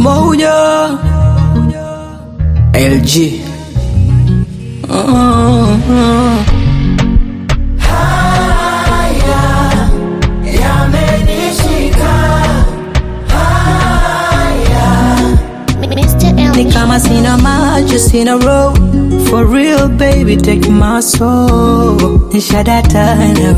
Moja LG. Ni kama sina maji, sina road. For real baby, take my soul. Nishadata na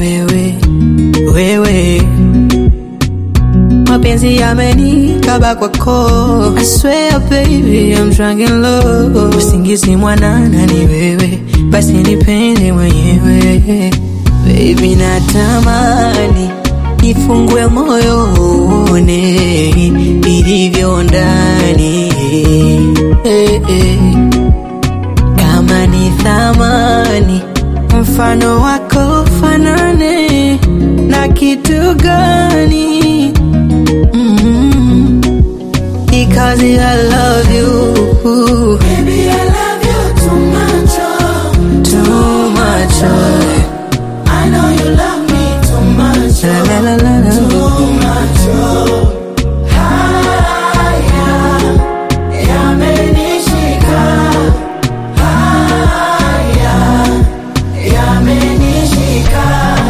wewe mapenzi yamenikaba kwako. I swear baby, I'm drunk in love. Usingizi mwanana ni wewe, basi nipende mwenyewe. Baby natamani nifungue moyo uone ilivyo ndani. Kama ni thamani mfano wako fanane na kitu gani? Because I love you, baby, I love you too much, too much. I know you love me too much, La la la la. too much. Haya yamenishika, haya yamenishika.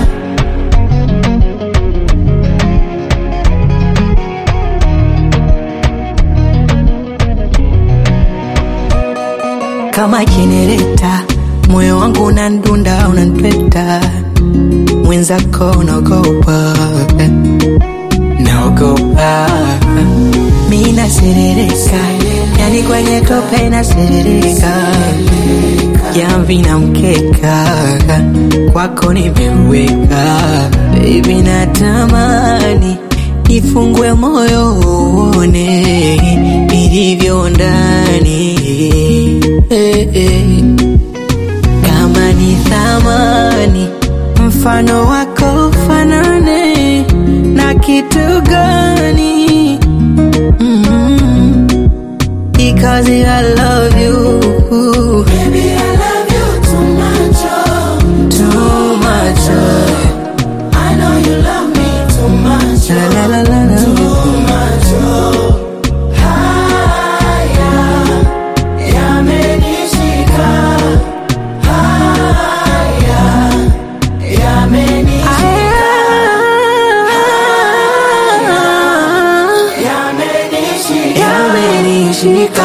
Kama jenereta, moyo wangu unandunda, unanitweta. Mwenzako unaogopa, naogopa. Mimi naserereka, yani kwenye tope naserereka. Jamvi na mkeka, kwako nimeweka. Baby natamani nifungue moyo uone ilivyo ndani. Kama ni thamani mfano wako fanane na kitu gani? Because I love you, Baby, I love you too much, too much. I know you love me too much, La la la la la. too much. Haya yamenishika, haya yamenishika, yamenishika. Yamenishika.